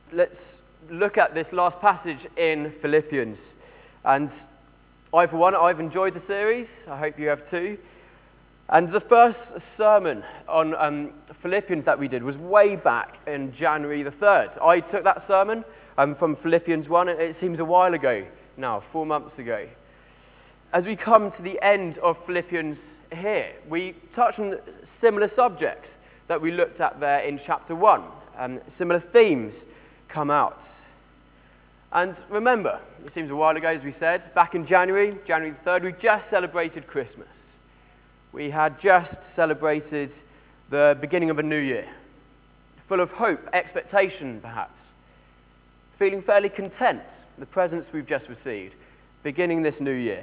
let's look at this last passage in Philippians. And for one, I've enjoyed the series. I hope you have too. And the first sermon on Philippians that we did was way back in January the 3rd. I took that sermon from Philippians 1, and it seems a while ago now, 4 months ago. As we come to the end of Philippians here, we touch on similar subjects that we looked at there in chapter 1. Similar themes come out. And remember, it seems a while ago, as we said, back in January the 3rd, we just celebrated Christmas. We had just celebrated the beginning of a new year, full of hope, expectation perhaps, feeling fairly content with the presents we've just received, beginning this new year.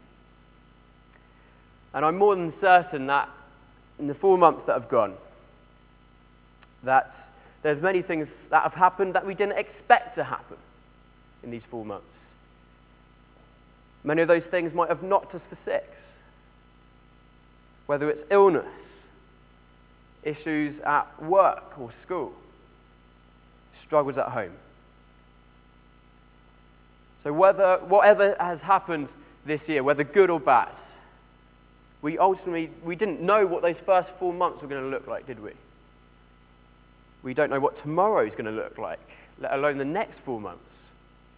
And I'm more than certain that in the 4 months that have gone, that there's many things that have happened that we didn't expect to happen in these 4 months. Many of those things might have knocked us for six. Whether it's illness, issues at work or school, struggles at home. So whatever has happened this year, whether good or bad, we didn't know what those first 4 months were going to look like, did we? We don't know what tomorrow is going to look like, let alone the next 4 months.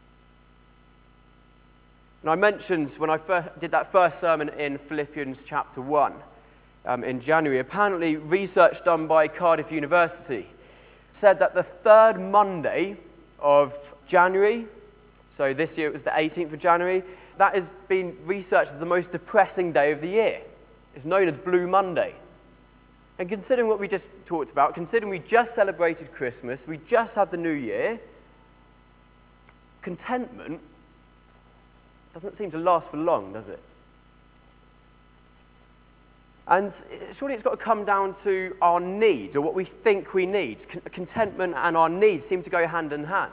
And I mentioned when I first did that first sermon in Philippians chapter 1, in January, apparently research done by Cardiff University said that the third Monday of January, so this year it was the 18th of January, that has been researched as the most depressing day of the year. It's known as Blue Monday. And considering what we just talked about, considering we just celebrated Christmas, we just had the New Year, contentment doesn't seem to last for long, does it? And surely it's got to come down to our needs, or what we think we need. Contentment and our needs seem to go hand in hand.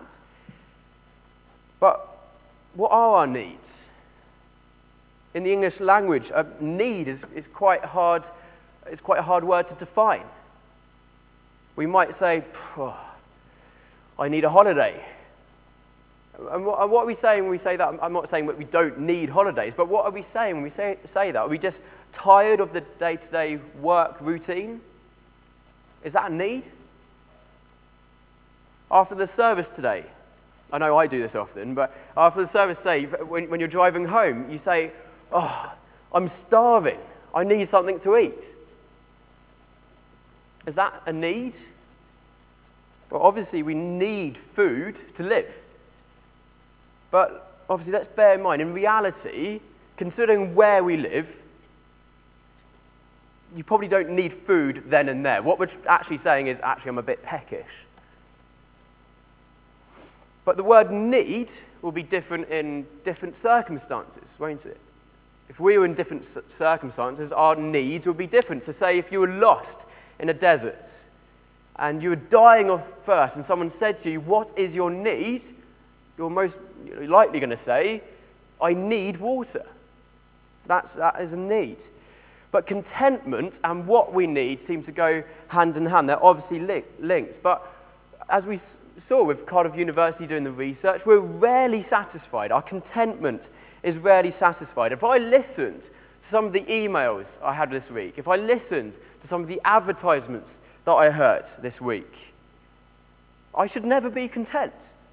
But what are our needs? In the English language, need is quite hard. It's quite a hard word to define. We might say, I need a holiday. And what are we saying when we say that? I'm not saying that we don't need holidays, but what are we saying when we say that? Are we just tired of the day-to-day work routine? Is that a need? After the service today, I know I do this often, but after the service today, when you're driving home, you say, I'm starving. I need something to eat. Is that a need? Well, obviously we need food to live. But obviously let's bear in mind, in reality, considering where we live, you probably don't need food then and there. What we're actually saying is, I'm a bit peckish. But the word need will be different in different circumstances, won't it? If we were in different circumstances, our needs would be different. So say if you were lost in a desert and you were dying of thirst and someone said to you, what is your need? You're most likely going to say, I need water. That is a need. But contentment and what we need seem to go hand in hand. They're obviously linked. But as we saw with Cardiff University doing the research, we're rarely satisfied. Our contentment is rarely satisfied. If I listened to some of the emails I had this week, if I listened to some of the advertisements that I heard this week, I should never be content.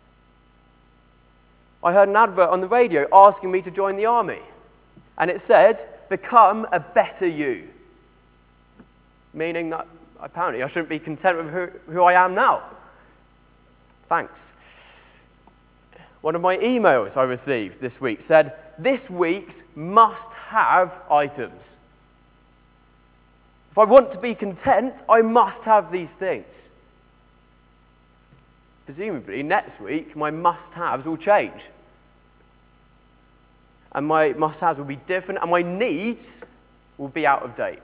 I heard an advert on the radio asking me to join the army, and it said, become a better you. Meaning that apparently I shouldn't be content with who I am now. Thanks. One of my emails I received this week said, this week's must-have items. If I want to be content, I must have these things. Presumably, next week, my must-haves will change. And my must-haves will be different, and my needs will be out of date.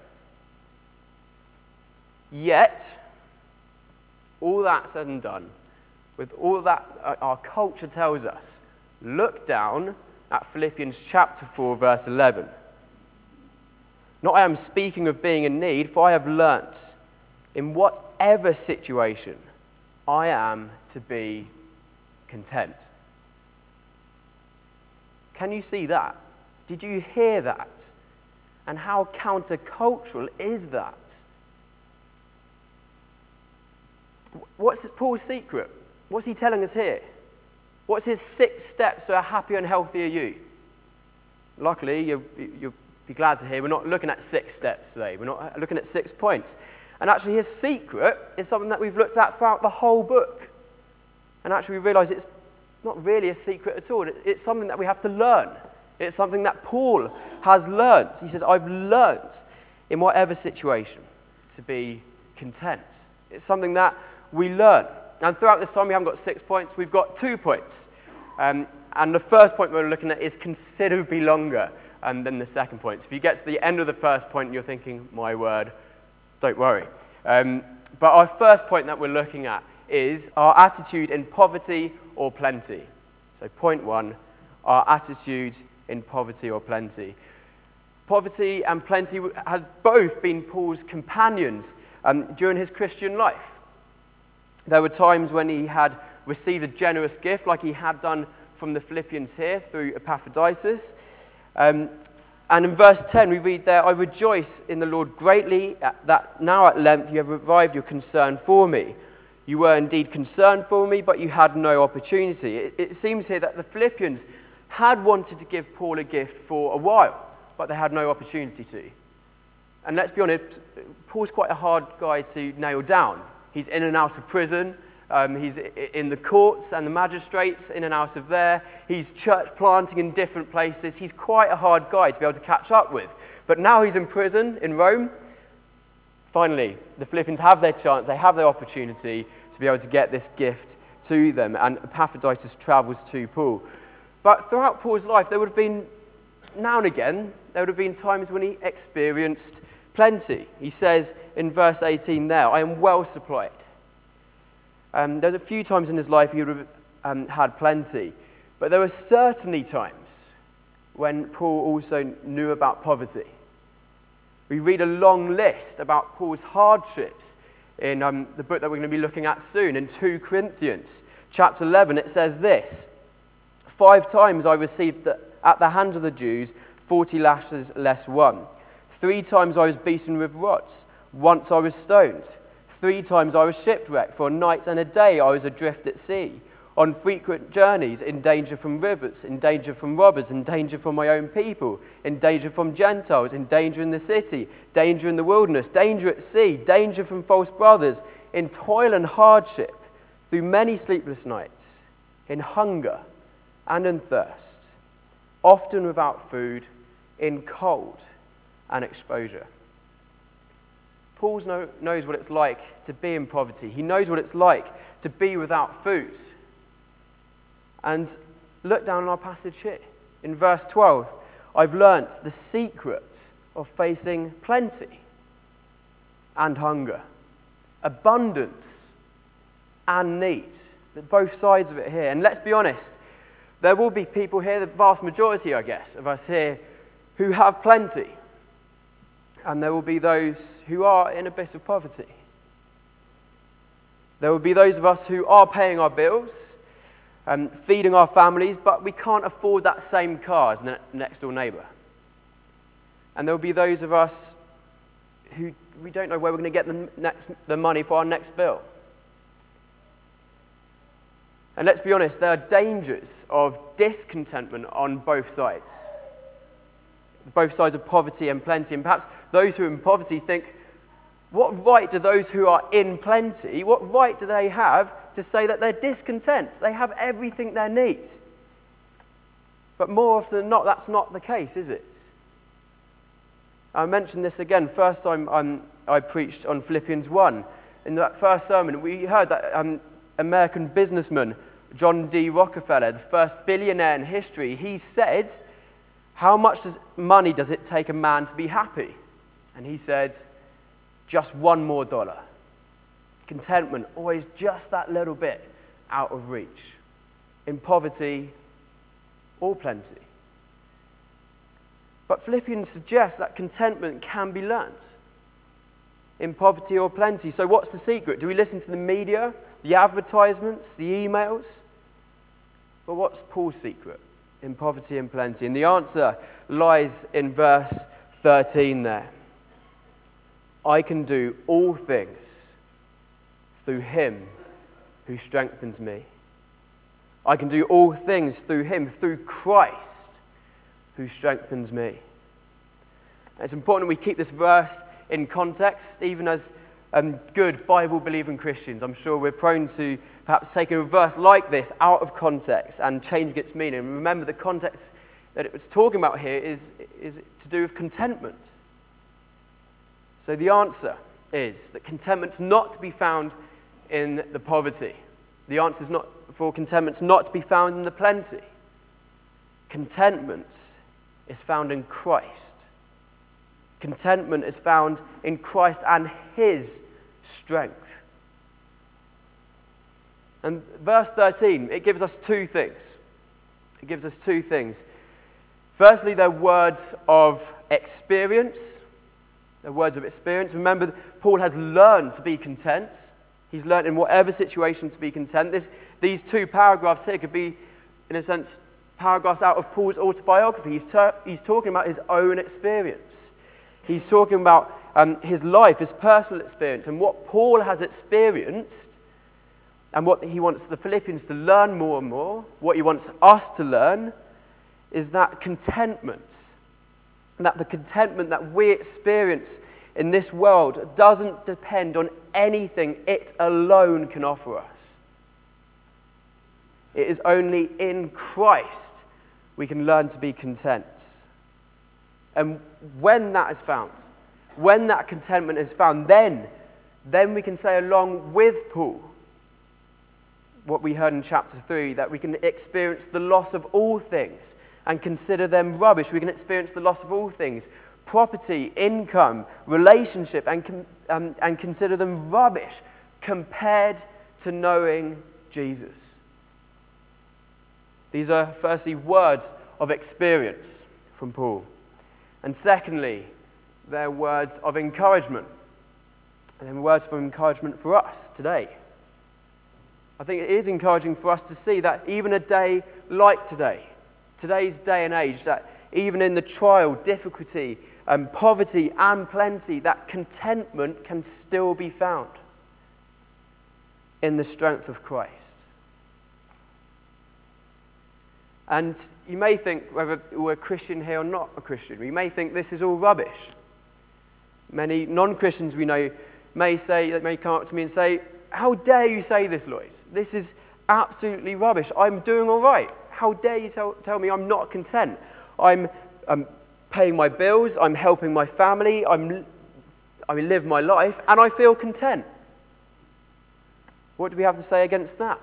Yet, all that said and done, with all that our culture tells us, look down at Philippians chapter 4, verse 11. Not I am speaking of being in need, for I have learnt in whatever situation I am to be content. Can you see that? Did you hear that? And how countercultural is that? What's Paul's secret? What's he telling us here? What's his 6 steps to a happier and healthier you? Luckily, you'll be glad to hear we're not looking at 6 steps today. We're not looking at 6 points. And actually, his secret is something that we've looked at throughout the whole book. And actually, we realise it's not really a secret at all. It's something that we have to learn. It's something that Paul has learned. He says, I've learned in whatever situation to be content. It's something that we learn. And throughout this time, we haven't got 6 points. We've got 2 points. And the first point we're looking at is considerably longer than the second point. So if you get to the end of the first point and you're thinking, my word, don't worry. But our first point that we're looking at is our attitude in poverty or plenty. So point 1, our attitude in poverty or plenty. Poverty and plenty has both been Paul's companions during his Christian life. There were times when he had received a generous gift, like he had done from the Philippians here through Epaphroditus. And in verse 10, we read there, I rejoice in the Lord greatly that now at length you have revived your concern for me. You were indeed concerned for me, but you had no opportunity. It seems here that the Philippians had wanted to give Paul a gift for a while, but they had no opportunity to. And let's be honest, Paul's quite a hard guy to nail down. He's in and out of prison. He's in the courts and the magistrates, in and out of there. He's church planting in different places. He's quite a hard guy to be able to catch up with. But now he's in prison in Rome. Finally, the Philippians have their chance. They have their opportunity to be able to get this gift to them. And Epaphroditus travels to Paul. But throughout Paul's life, there would have been, now and again, there would have been times when he experienced plenty. He says in verse 18 there, I am well supplied. There's a few times in his life he would have had plenty. But there were certainly times when Paul also knew about poverty. We read a long list about Paul's hardships in the book that we're going to be looking at soon, in 2 Corinthians. Chapter 11, it says this, 5 times I received at the hands of the Jews 40 lashes less 1. 3 times I was beaten with rods. Once I was stoned. 3 times I was shipwrecked. For a night and a day I was adrift at sea. On frequent journeys, in danger from rivers, in danger from robbers, in danger from my own people, in danger from Gentiles, in danger in the city, danger in the wilderness, danger at sea, danger from false brothers, in toil and hardship, through many sleepless nights, in hunger and in thirst, often without food, in cold and exposure. Paul knows what it's like to be in poverty. He knows what it's like to be without food. And look down in our passage here. In verse 12, I've learnt the secret of facing plenty and hunger, abundance and need. Both sides of it here. And let's be honest, there will be people here, the vast majority, I guess, of us here, who have plenty. And there will be those who are in a bit of poverty. There will be those of us who are paying our bills, feeding our families, but we can't afford that same car as the next door neighbour. And there will be those of us who we don't know where we're going to get the money for our next bill. And let's be honest, there are dangers of discontentment on both sides of poverty and plenty. And perhaps those who are in poverty think, what right do those who are in plenty, what right do they have to say that they're discontent? They have everything they need. But more often than not, that's not the case, is it? I mentioned this again, first time I preached on Philippians 1. In that first sermon, we heard that American businessman John D. Rockefeller, the first billionaire in history, he said, how much money does it take a man to be happy? And he said, just $1 more. Contentment, always just that little bit out of reach. In poverty or plenty. But Philippians suggests that contentment can be learnt. In poverty or plenty. So what's the secret? Do we listen to the media, the advertisements, the emails? But what's Paul's secret in poverty and plenty? And the answer lies in verse 13 there. I can do all things through him who strengthens me. I can do all things through him, through Christ who strengthens me. And it's important we keep this verse in context, even as good Bible-believing Christians. I'm sure we're prone to perhaps taking a verse like this out of context and changing its meaning. Remember, the context that it was talking about here is to do with contentment. So the answer is that contentment's not to be found in the poverty. The answer is not for contentment's not to be found in the plenty. Contentment is found in Christ. Contentment is found in Christ and his strength. And verse 13, it gives us two things. It gives us two things. Firstly, they're words of experience. They're words of experience. Remember, Paul has learned to be content. He's learned in whatever situation to be content. These two paragraphs here could be, in a sense, paragraphs out of Paul's autobiography. He's talking about his own experience. He's talking about his life, his personal experience, and what Paul has experienced, and what he wants the Philippians to learn more and more, what he wants us to learn, is that contentment. And that the contentment that we experience in this world doesn't depend on anything it alone can offer us. It is only in Christ we can learn to be content. And when that is found, when that contentment is found, then we can say along with Paul what we heard in chapter 3, that we can experience the loss of all things and consider them rubbish. We can experience the loss of all things, property, income, relationship, and consider them rubbish compared to knowing Jesus. These are firstly words of experience from Paul. And secondly, they're words of encouragement. And then words of encouragement for us today. I think it is encouraging for us to see that even a day like today, today's day and age, that even in the trial, difficulty, poverty and plenty, that contentment can still be found in the strength of Christ. And you may think, whether we're a Christian here or not a Christian, we may think this is all rubbish. Many non-Christians we know may come up to me and say, "How dare you say this, Lloyd? This is absolutely rubbish. I'm doing all right. How dare you tell me I'm not content? I'm paying my bills, I'm helping my family, I live my life, and I feel content." What do we have to say against that?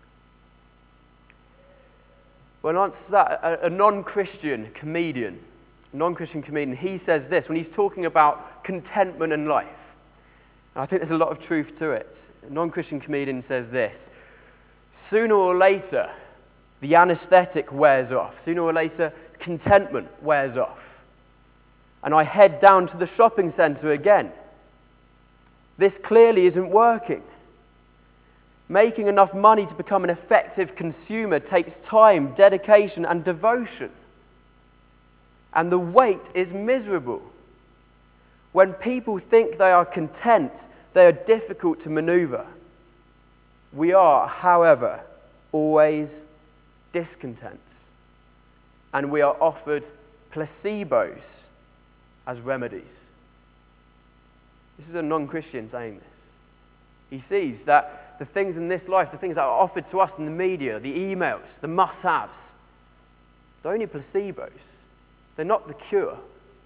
Well, in answer to that, a non-Christian comedian, he says this when he's talking about contentment in life. And I think there's a lot of truth to it. A non-Christian comedian says this: sooner or later, the anesthetic wears off. Sooner or later, contentment wears off. And I head down to the shopping centre again. This clearly isn't working. Making enough money to become an effective consumer takes time, dedication, and devotion. And the wait is miserable. When people think they are content, they are difficult to maneuver. We are, however, always discontent. And we are offered placebos as remedies. This is a non-Christian saying this. He sees that the things in this life, the things that are offered to us in the media, the emails, the must-haves, they're only placebos. They're not the cure.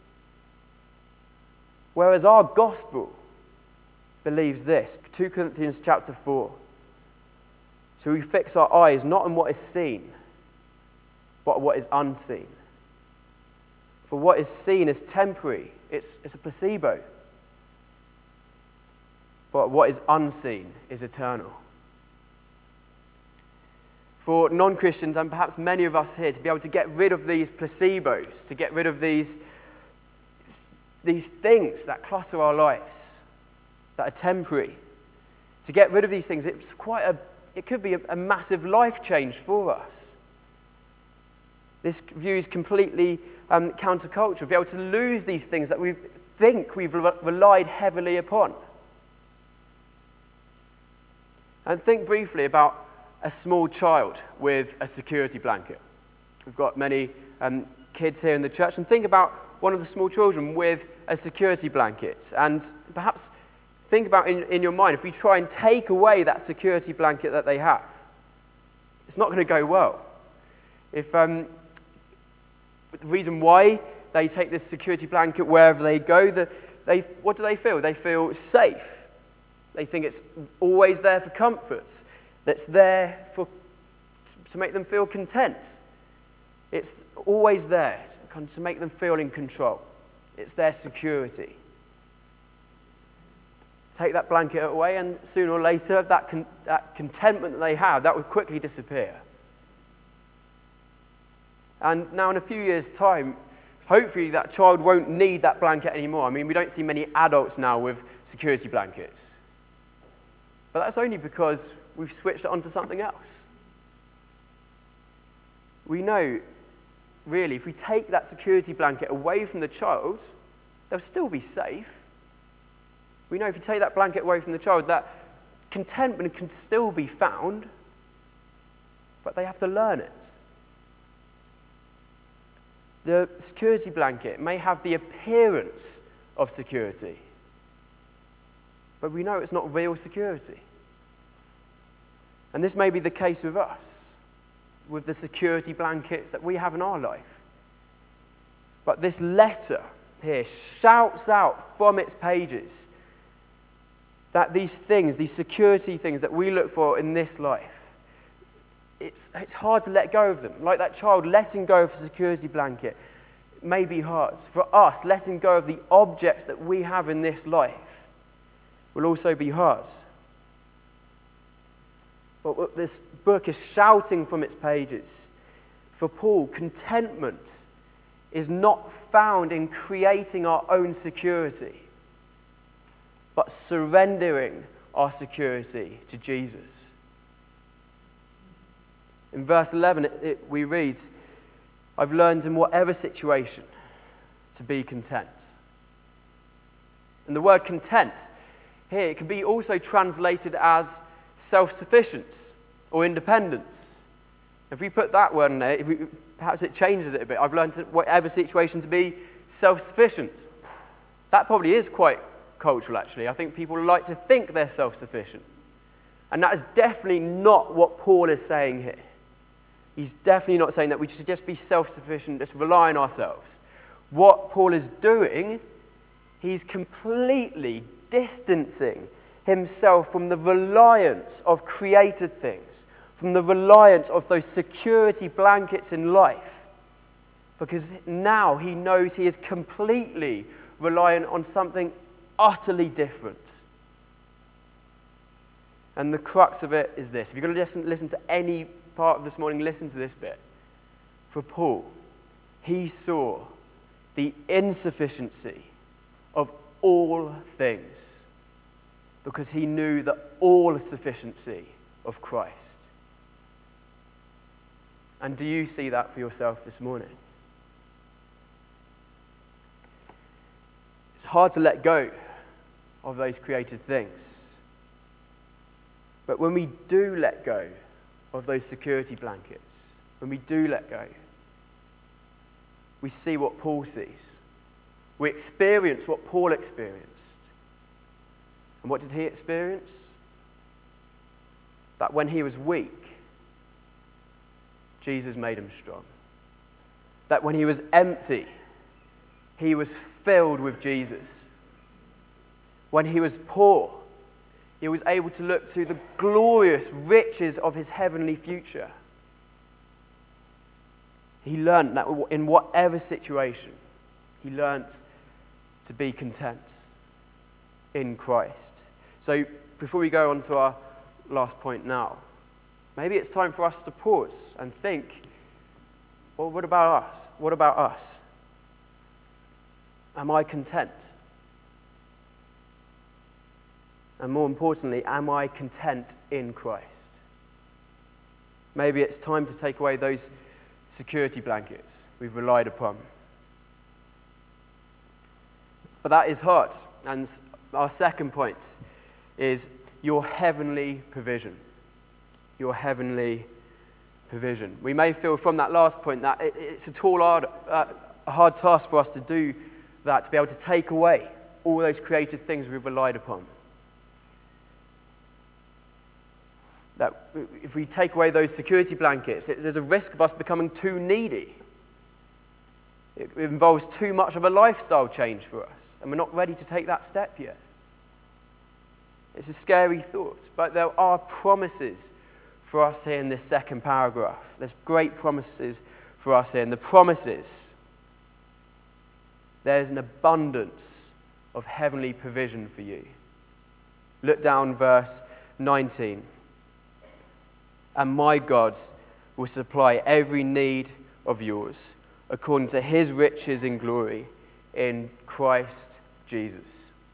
Whereas our gospel believes this, 2 Corinthians chapter 4. So we fix our eyes not on what is seen, but on what is unseen. For what is seen is temporary. It's a placebo. But what is unseen is eternal. For non-Christians, and perhaps many of us here, to be able to get rid of these placebos, to get rid of these things that clutter our lives, that are temporary, to get rid of these things, it could be a massive life change for us. This view is completely countercultural. Be able to lose these things that we think we've relied heavily upon. And think briefly about a small child with a security blanket. We've got many kids here in the church, and think about one of the small children with a security blanket. And perhaps think about in your mind, if we try and take away that security blanket that they have, it's not going to go well. If the reason why they take this security blanket wherever they go, what do they feel? They feel safe. They think it's always there for comfort. That's there to make them feel content. It's always there to make them feel in control. It's their security. Take that blanket away, and sooner or later, that contentment that they have, that would quickly disappear. And now in a few years' time, hopefully that child won't need that blanket anymore. I mean, we don't see many adults now with security blankets. But that's only because we've switched it onto something else. We know, really, if we take that security blanket away from the child, they'll still be safe. We know if you take that blanket away from the child, that contentment can still be found, but they have to learn it. The security blanket may have the appearance of security, but we know it's not real security. And this may be the case with us, with the security blankets that we have in our life. But this letter here shouts out from its pages that these things, these security things that we look for in this life, it's hard to let go of them. Like that child, letting go of a security blanket may be hard. For us, letting go of the objects that we have in this life will also be hard. But what this book is shouting from its pages, for Paul, contentment is not found in creating our own security, but surrendering our security to Jesus. In verse 11, we read, I've learned in whatever situation to be content. And the word content here, it can be also translated as self-sufficient or independence. If we put that word in there, perhaps it changes it a bit. I've learned in whatever situation to be self-sufficient. That probably is quite cultural, actually. I think people like to think they're self-sufficient. And that is definitely not what Paul is saying here. He's definitely not saying that we should just be self-sufficient, just rely on ourselves. What Paul is doing, he's completely distancing himself from the reliance of created things, from the reliance of those security blankets in life. Because now he knows he is completely reliant on something utterly different. And the crux of it is this. If you're going to listen to any part of this morning, listen to this bit. For Paul, he saw the insufficiency of all things because he knew the all-sufficiency of Christ. And do you see that for yourself this morning? It's hard to let go of those created things. But when we do let go of those security blankets, when we do let go, we see what Paul sees. We experience what Paul experienced. And what did he experience? That when he was weak, Jesus made him strong. That when he was empty, he was filled with Jesus. When he was poor, he was able to look to the glorious riches of his heavenly future. He learned that in whatever situation, he learned to be content in Christ. So before we go on to our last point now, maybe it's time for us to pause and think, well, what about us? What about us? Am I content? And more importantly, am I content in Christ? Maybe it's time to take away those security blankets we've relied upon. But that is hard. And our second point is your heavenly provision. Your heavenly provision. We may feel from that last point that it's a hard task for us to do that, to be able to take away all those created things we've relied upon. That if we take away those security blankets, there's a risk of us becoming too needy. It involves too much of a lifestyle change for us, and we're not ready to take that step yet. It's a scary thought, but there are promises for us here in this second paragraph. There's great promises for us here, and the promises, there's an abundance of heavenly provision for you. Look down verse 19. And my God will supply every need of yours according to his riches in glory in Christ Jesus.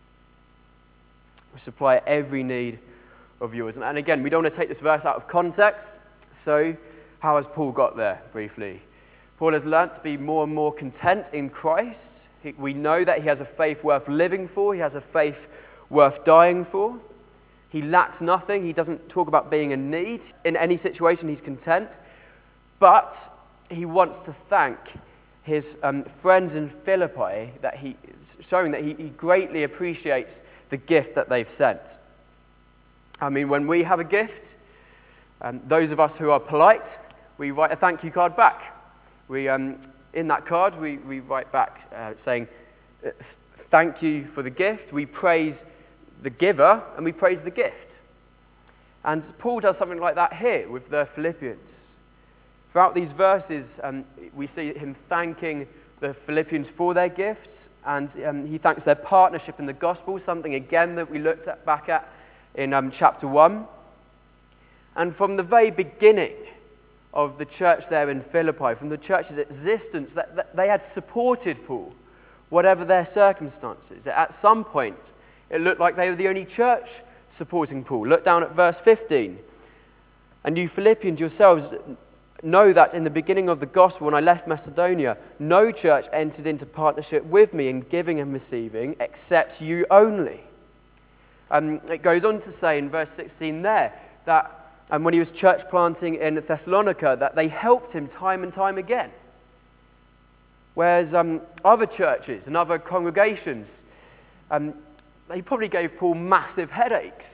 Will supply every need of yours. And again, we don't want to take this verse out of context. So how has Paul got there, briefly? Paul has learnt to be more and more content in Christ. We know that he has a faith worth living for. He has a faith worth dying for. He lacks nothing. He doesn't talk about being in need. In any situation, he's content. But he wants to thank his friends in Philippi, showing that he greatly appreciates the gift that they've sent. I mean, when we have a gift, those of us who are polite, we write a thank you card back. In that card, we write back saying, thank you for the gift. We praise the giver and we praise the gift. And Paul does something like that here with the Philippians. Throughout these verses, we see him thanking the Philippians for their gifts, and he thanks their partnership in the gospel, something again that we looked back at in chapter 1. And from the very beginning of the church there in Philippi, from the church's existence, that they had supported Paul, whatever their circumstances. At some point, it looked like they were the only church supporting Paul. Look down at verse 15. And you Philippians yourselves know that in the beginning of the gospel, when I left Macedonia, no church entered into partnership with me in giving and receiving, except you only. It goes on to say in verse 16 there, that when he was church planting in Thessalonica, that they helped him time and time again. Whereas other churches and other congregations, they probably gave Paul massive headaches.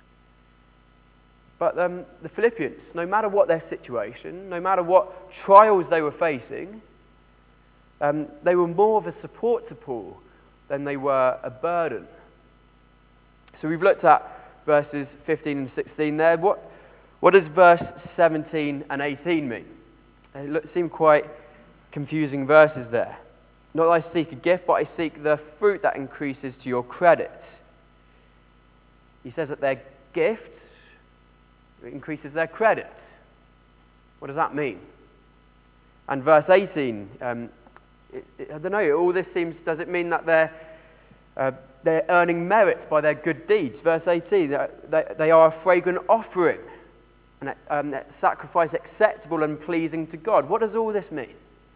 But the Philippians, no matter what their situation, no matter what trials they were facing, they were more of a support to Paul than they were a burden. So we've looked at verses 15 and 16 there. What does verse 17 and 18 mean? They seem quite confusing verses there. Not that I seek a gift, but I seek the fruit that increases to your credit. He says that their gift increases their credit. What does that mean? And verse 18, I don't know, all this seems, does it mean that they're earning merit by their good deeds? Verse 18, they are a fragrant offering, and a sacrifice acceptable and pleasing to God. What does all this mean?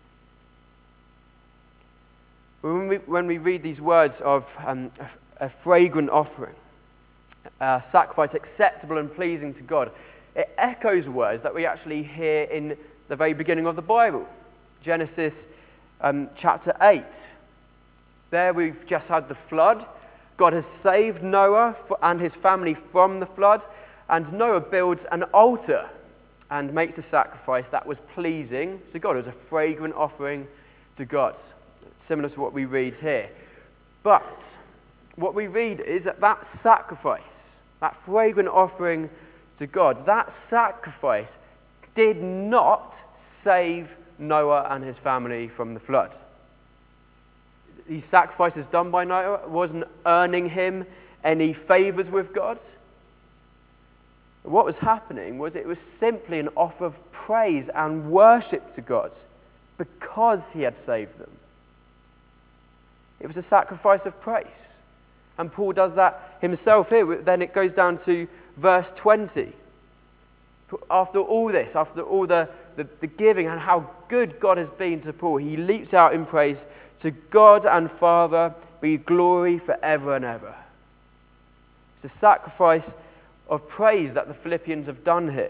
When we read these words of a fragrant offering, a sacrifice acceptable and pleasing to God, it echoes words that we actually hear in the very beginning of the Bible. Genesis chapter 8. There we've just had the flood. God has saved Noah and his family from the flood, and Noah builds an altar and makes a sacrifice that was pleasing to God. It was a fragrant offering to God, similar to what we read here. But what we read is that sacrifice, that fragrant offering to God, that sacrifice did not save Noah and his family from the flood. These sacrifices done by Noah wasn't earning him any favors with God. What was happening was it was simply an offer of praise and worship to God because he had saved them. It was a sacrifice of praise. And Paul does that himself here. Then it goes down to verse 20. After all this, after all the the giving and how good God has been to Paul, he leaps out in praise. To God and Father be glory forever and ever. It's a sacrifice of praise that the Philippians have done here.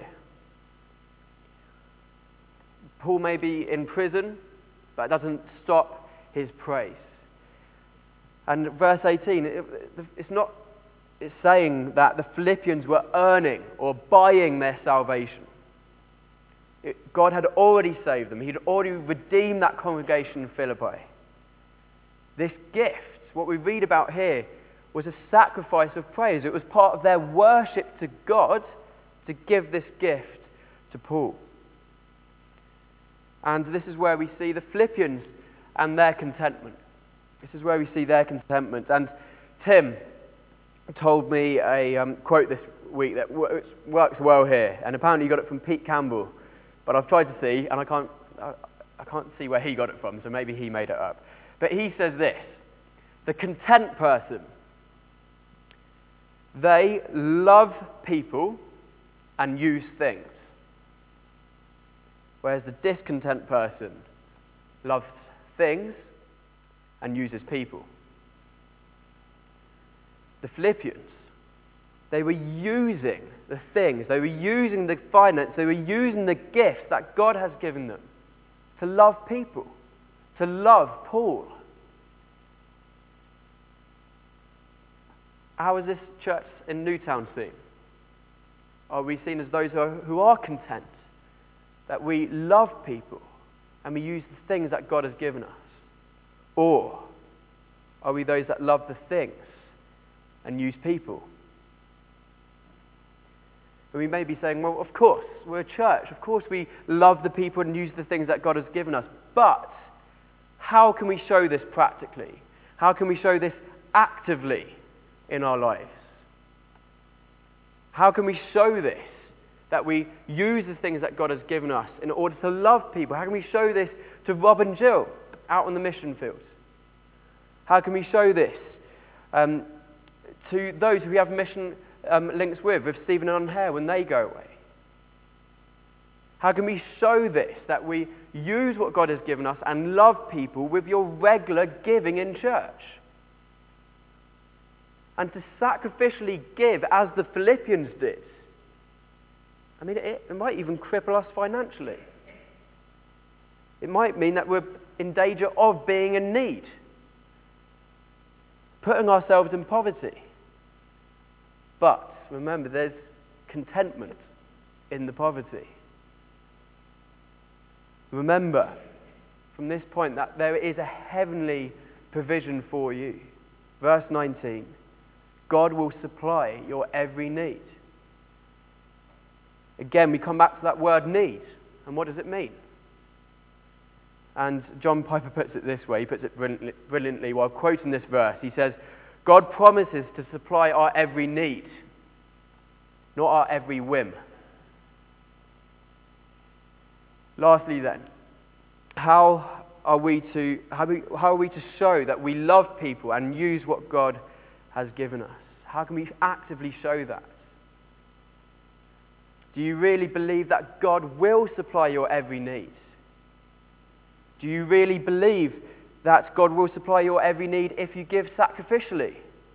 Paul may be in prison, but it doesn't stop his praise. And verse 18, it's saying that the Philippians were earning or buying their salvation. God had already saved them. He'd already redeemed that congregation in Philippi. This gift, what we read about here, was a sacrifice of praise. It was part of their worship to God to give this gift to Paul. And this is where we see the Philippians and their contentment. This is where we see their contentment. And Tim told me a quote this week that works well here. And apparently he got it from Pete Campbell. But I've tried to see, and I can't see where he got it from, so maybe he made it up. But he says this: the content person, they love people and use things. Whereas the discontent person loves things and uses people. The Philippians, they were using the things, they were using the finance, they were using the gifts that God has given them to love people, to love Paul. How is this church in Newtown seen? Are we seen as those who are content, that we love people and we use the things that God has given us? Or are we those that love the things and use people? And we may be saying, well, of course, we're a church. Of course we love the people and use the things that God has given us. But how can we show this practically? How can we show this actively in our lives? How can we show this, that we use the things that God has given us in order to love people? How can we show this to Rob and Jill out on the mission field? How can we show this to those who we have mission links with Stephen and Hare when they go away? How can we show this, that we use what God has given us and love people with your regular giving in church? And to sacrificially give as the Philippians did. I mean, it might even cripple us financially. It might mean that we're in danger of being in need, putting ourselves in poverty. But remember, there's contentment in the poverty. Remember, from this point, that there is a heavenly provision for you. Verse 19, God will supply your every need. Again, we come back to that word need. And what does it mean? And John Piper puts it this way. He puts it brilliantly while quoting this verse. He says, God promises to supply our every need, not our every whim. Lastly then, how are we to show that we love people and use what God has given us? How can we actively show that? Do you really believe that God will supply your every need? Do you really believe that God will supply your every need if you give sacrificially?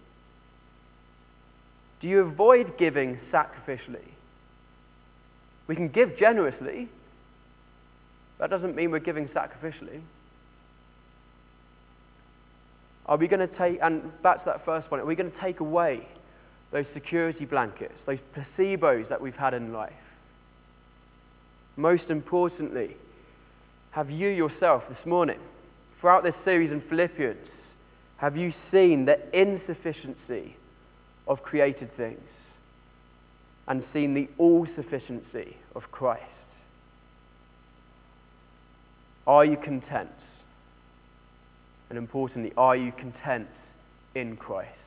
Do you avoid giving sacrificially? We can give generously. That doesn't mean we're giving sacrificially. Are we going to take, and back to that first point, are we going to take away those security blankets, those placebos that we've had in life? Most importantly, have you yourself this morning, throughout this series in Philippians, have you seen the insufficiency of created things and seen the all-sufficiency of Christ? Are you content? And importantly, are you content in Christ?